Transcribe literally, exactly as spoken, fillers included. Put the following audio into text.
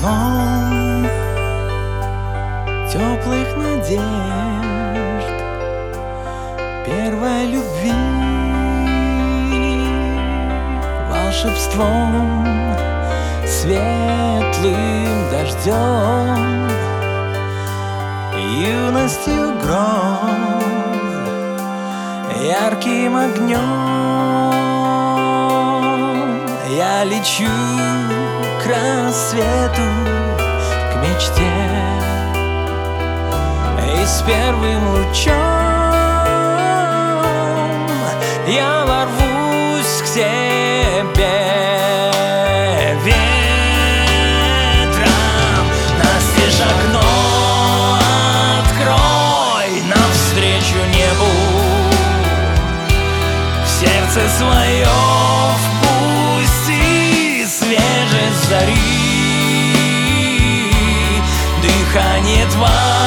окном теплых надежд, первой любви, волшебством, светлым дождем, юностью гроз, ярким огнем. Я лечу к рассвету, к мечте, и с первым лучом я ворвусь к себе ветром. Настежь окно открой навстречу небу, в сердце свое впусти свежесть зари, дыхание твое